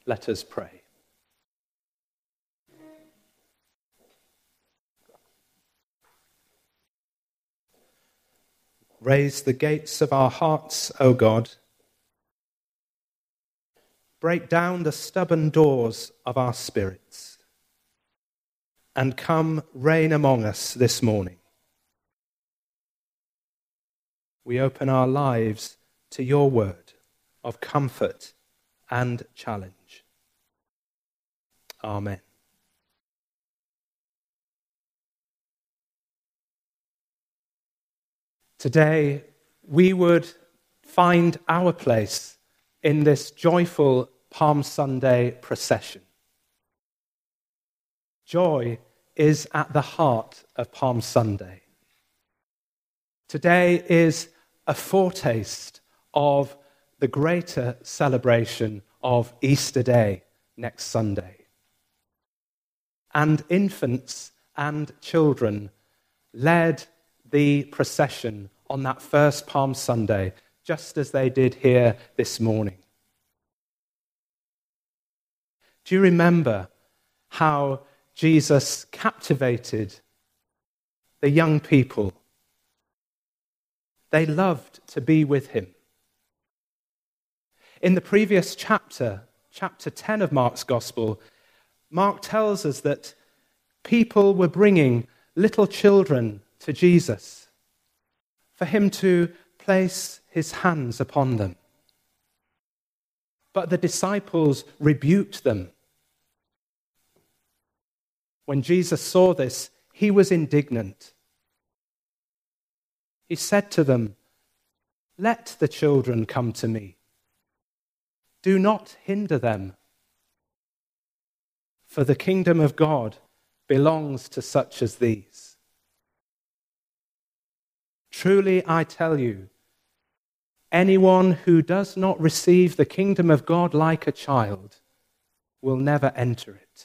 Let us pray. Raise the gates of our hearts, O God. Break down the stubborn doors of our spirits. And come reign among us this morning. We open our lives to your word of comfort and challenge. Amen. Today, we would find our place in this joyful Palm Sunday procession. Joy is at the heart of Palm Sunday. Today is a foretaste of the greater celebration of Easter Day next Sunday. And infants and children led the procession on that first Palm Sunday, just as they did here this morning. Do you remember how Jesus captivated the young people? They loved to be with him. In the previous chapter 10 of Mark's Gospel, Mark tells us that people were bringing little children to Jesus for him to place his hands upon them. But the disciples rebuked them. When Jesus saw this, he was indignant. He said to them, "Let the children come to me. Do not hinder them, for the kingdom of God belongs to such as these. Truly, I tell you, anyone who does not receive the kingdom of God like a child will never enter it."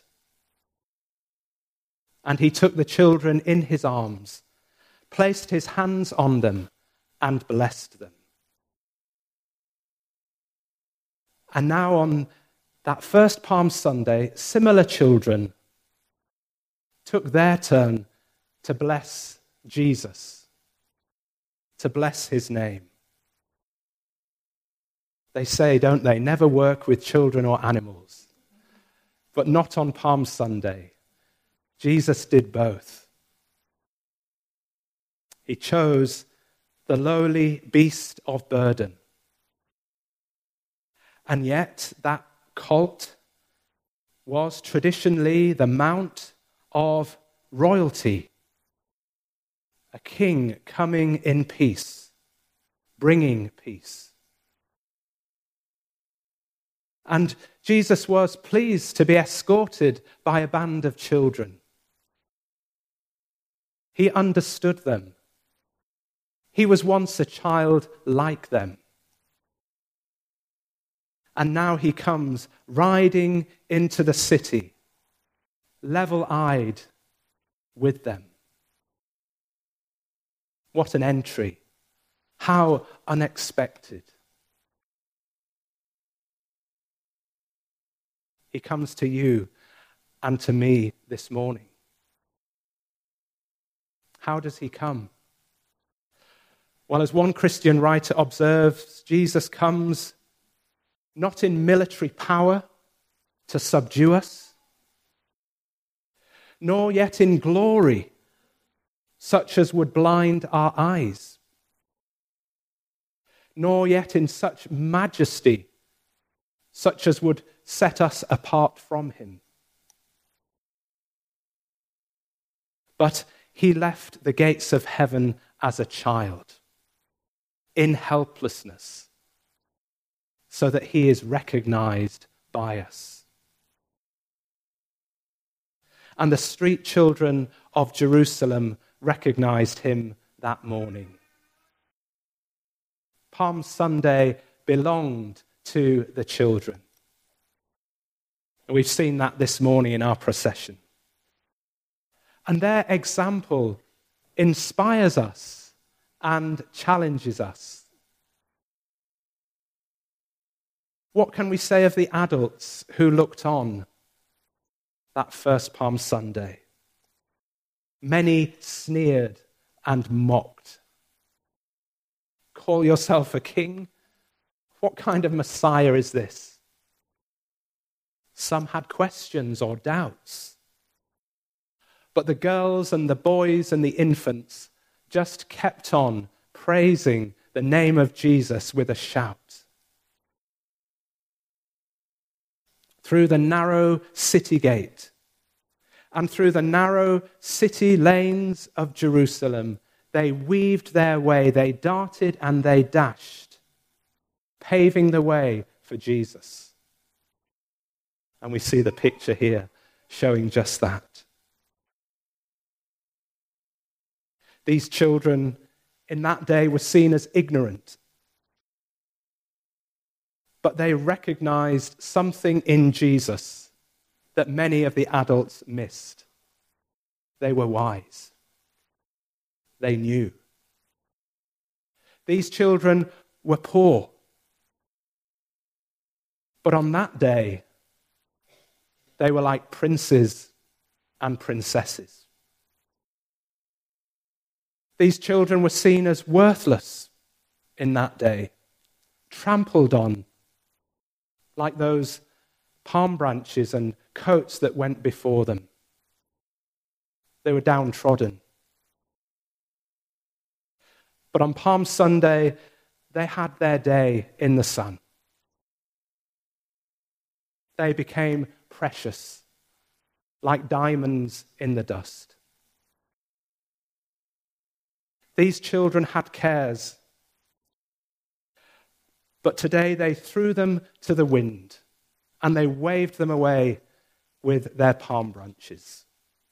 And he took the children in his arms, placed his hands on them, and blessed them. And now on that first Palm Sunday, similar children took their turn to bless Jesus, to bless his name. They say, don't they, never work with children or animals. But not on Palm Sunday. Jesus did both. He chose the lowly beast of burden. And yet that colt was traditionally the mount of royalty. A king coming in peace, bringing peace. And Jesus was pleased to be escorted by a band of children. He understood them. He was once a child like them. And now he comes riding into the city, level-eyed with them. What an entry. How unexpected. He comes to you and to me this morning. How does he come? Well, as one Christian writer observes, Jesus comes not in military power to subdue us, nor yet in glory such as would blind our eyes, nor yet in such majesty such as would set us apart from him. But he left the gates of heaven as a child, in helplessness, so that he is recognized by us. And the street children of Jerusalem recognized him that morning. Palm Sunday belonged to the children. And we've seen that this morning in our procession. And their example inspires us and challenges us. What can we say of the adults who looked on that first Palm Sunday? Many sneered and mocked. Call yourself a king? What kind of Messiah is this? Some had questions or doubts. But the girls and the boys and the infants just kept on praising the name of Jesus with a shout. Through the narrow city gate and through the narrow city lanes of Jerusalem, they weaved their way, they darted and they dashed, paving the way for Jesus. And we see the picture here showing just that. These children in that day were seen as ignorant, but they recognized something in Jesus that many of the adults missed. They were wise. They knew. These children were poor, but on that day, they were like princes and princesses. These children were seen as worthless in that day, trampled on, like those palm branches and coats that went before them. They were downtrodden. But on Palm Sunday, they had their day in the sun. They became precious, like diamonds in the dust. These children had cares, but today they threw them to the wind and they waved them away with their palm branches.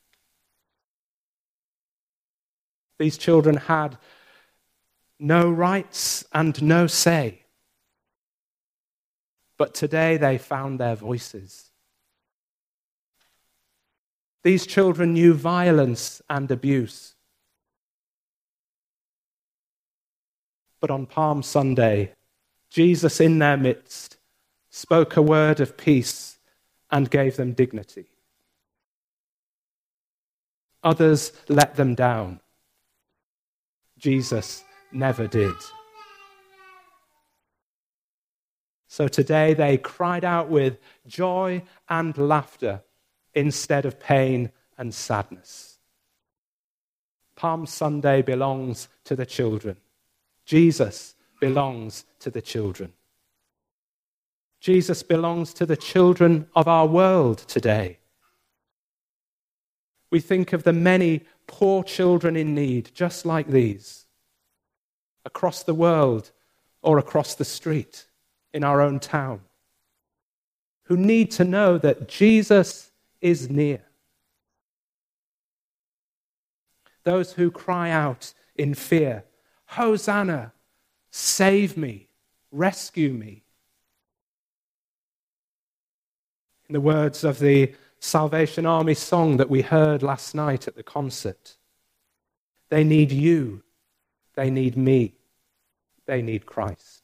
These children had no rights and no say, but today they found their voices. These children knew violence and abuse, but on Palm Sunday, Jesus in their midst spoke a word of peace and gave them dignity. Others let them down. Jesus never did. So today they cried out with joy and laughter instead of pain and sadness. Palm Sunday belongs to the children. Jesus belongs to the children. Jesus belongs to the children of our world today. We think of the many poor children in need, just like these, across the world or across the street in our own town, who need to know that Jesus is near. Those who cry out in fear, Hosanna, save me, rescue me. In the words of the Salvation Army song that we heard last night at the concert, they need you, they need me, they need Christ.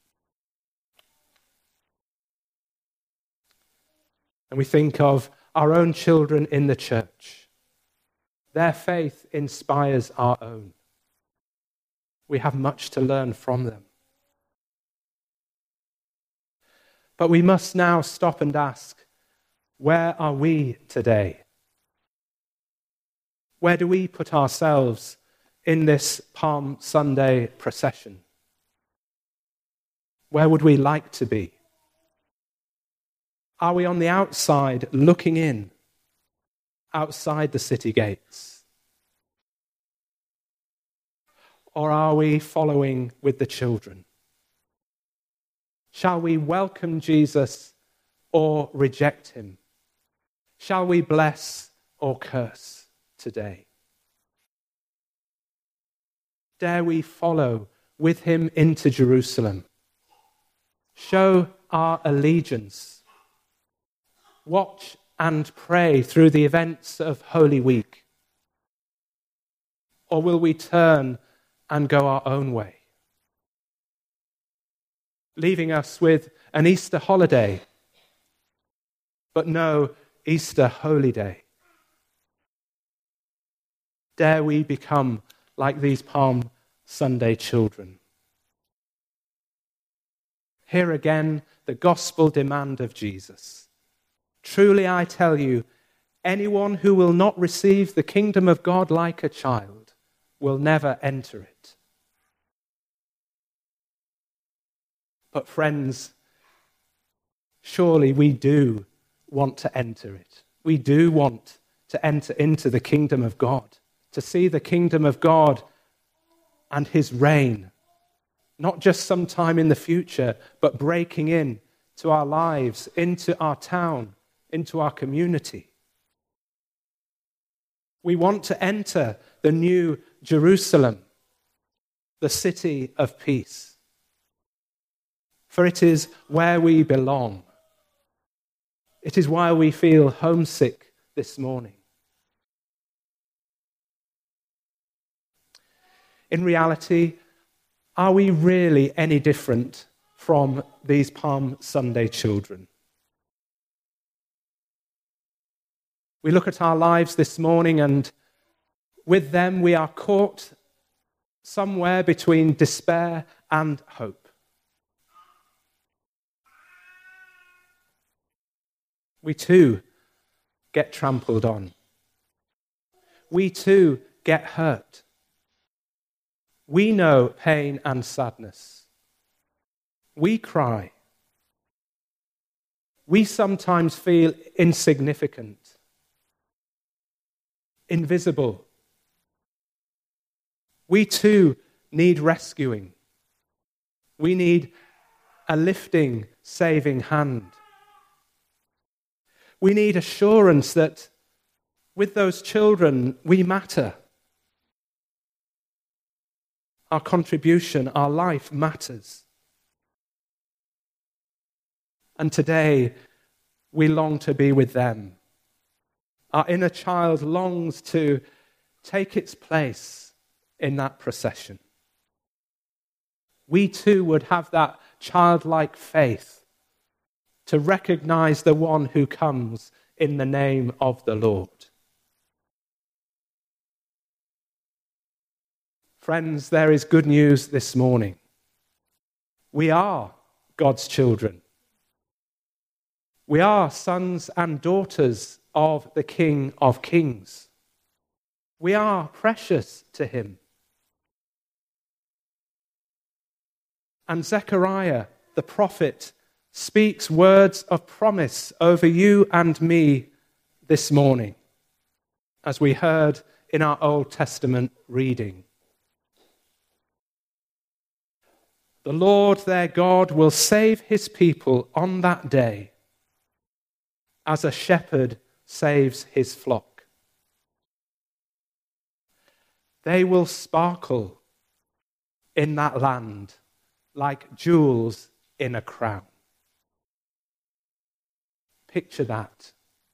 And we think of our own children in the church. Their faith inspires our own. We have much to learn from them. But we must now stop and ask, where are we today? Where do we put ourselves in this Palm Sunday procession? Where would we like to be? Are we on the outside looking in, outside the city gates? Or are we following with the children? Shall we welcome Jesus or reject him? Shall we bless or curse today? Dare we follow with him into Jerusalem? Show our allegiance. Watch and pray through the events of Holy Week? Or will we turn and go our own way? leaving us with an Easter holiday, but no Easter holy day. Dare we become like these Palm Sunday children? Here again, the gospel demand of Jesus. Truly I tell you, anyone who will not receive the kingdom of God like a child will never enter it. But friends, surely we do want to enter it. We do want to enter into the kingdom of God, to see the kingdom of God and his reign, not just sometime in the future, but breaking in to our lives, into our town, into our community. We want to enter the new Jerusalem, the city of peace. For it is where we belong. It is why we feel homesick this morning. In reality, are we really any different from these Palm Sunday children? We look at our lives this morning, and with them we are caught somewhere between despair and hope. We too get trampled on. We too get hurt. We know pain and sadness. We cry. We sometimes feel insignificant, invisible. We too need rescuing. We need a lifting, saving hand. We need assurance that with those children we matter. Our contribution, our life matters. And today we long to be with them. Our inner child longs to take its place in that procession. We too would have that childlike faith to recognize the one who comes in the name of the Lord. Friends, there is good news this morning. We are God's children. We are sons and daughters of the King of Kings. We are precious to him. And Zechariah, the prophet, speaks words of promise over you and me this morning, as we heard in our Old Testament reading. The Lord their God will save his people on that day, as a shepherd saves his flock. They will sparkle in that land like jewels in a crown. Picture that.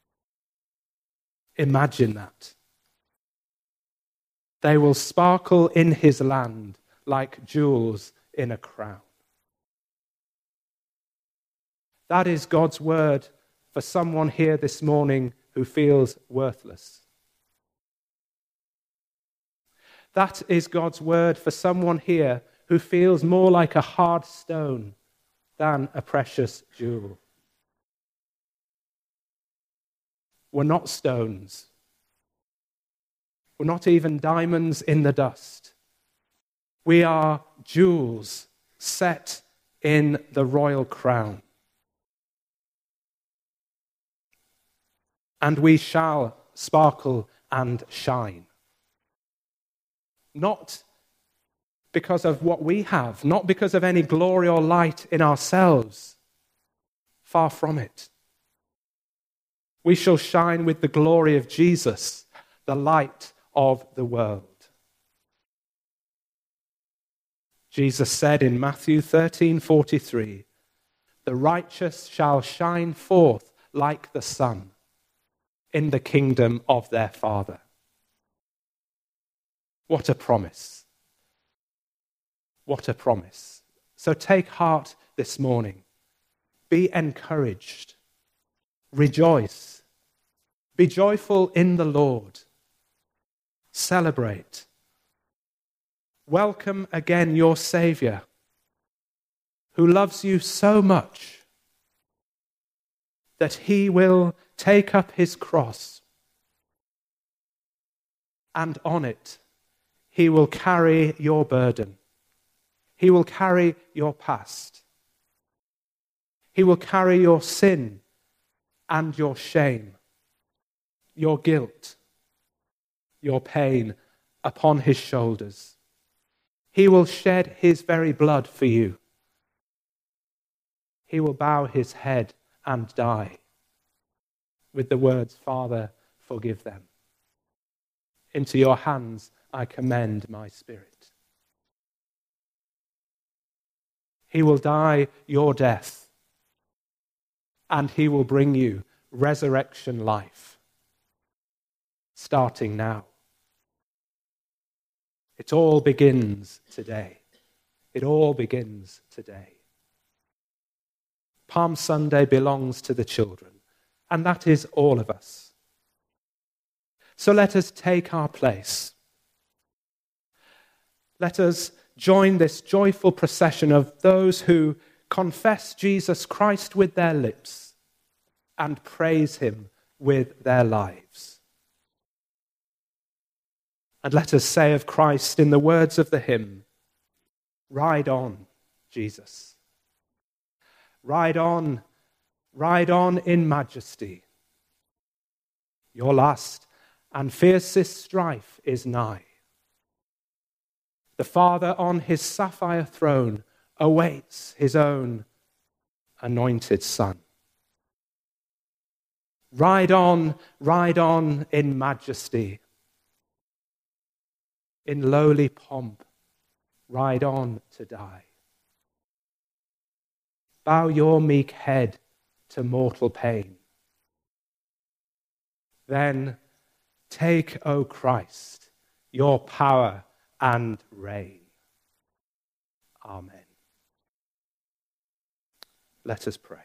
Imagine that. They will sparkle in his land like jewels in a crown. That is God's word for someone here this morning who feels worthless. That is God's word for someone here who feels more like a hard stone than a precious jewel. We're not stones. We're not even diamonds in the dust. We are jewels set in the royal crown. And we shall sparkle and shine. Not because of what we have, not because of any glory or light in ourselves. Far from it. We shall shine with the glory of Jesus, the light of the world. Jesus said in Matthew 13:43, "The righteous shall shine forth like the sun in the kingdom of their Father." What a promise. What a promise. So take heart this morning. Be encouraged. Rejoice. Be joyful in the Lord. Celebrate. Welcome again your Saviour, who loves you so much that he will take up his cross, and on it he will carry your burden. He will carry your past. He will carry your sin and your shame, your guilt, your pain upon his shoulders. He will shed his very blood for you. He will bow his head and die with the words, Father, forgive them. Into your hands I commend my spirit. He will die your death, and he will bring you resurrection life, starting now. It all begins today. It all begins today. Palm Sunday belongs to the children, and that is all of us. So let us take our place. Let us join this joyful procession of those who confess Jesus Christ with their lips and praise him with their lives. And let us say of Christ in the words of the hymn, ride on, Jesus. Ride on in majesty. Your last and fiercest strife is nigh. The Father on his sapphire throne awaits his own anointed Son. Ride on in majesty. In lowly pomp, ride on to die. Bow your meek head to mortal pain. Then take, O Christ, your power and reign. Amen. Let us pray.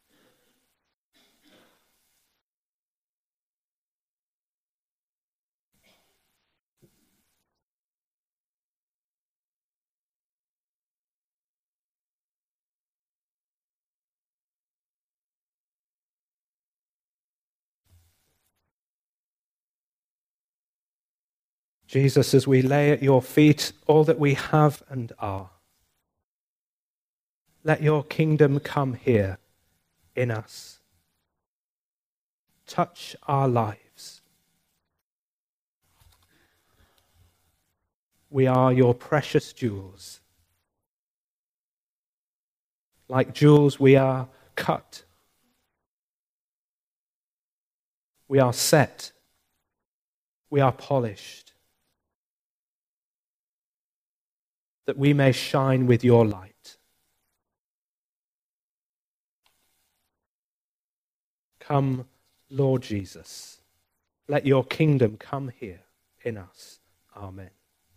Jesus, as we lay at your feet all that we have and are, let your kingdom come here in us. Touch our lives. We are your precious jewels. Like jewels, we are cut. We are set. We are polished. That we may shine with your light. Come, Lord Jesus. Let your kingdom come here in us. Amen.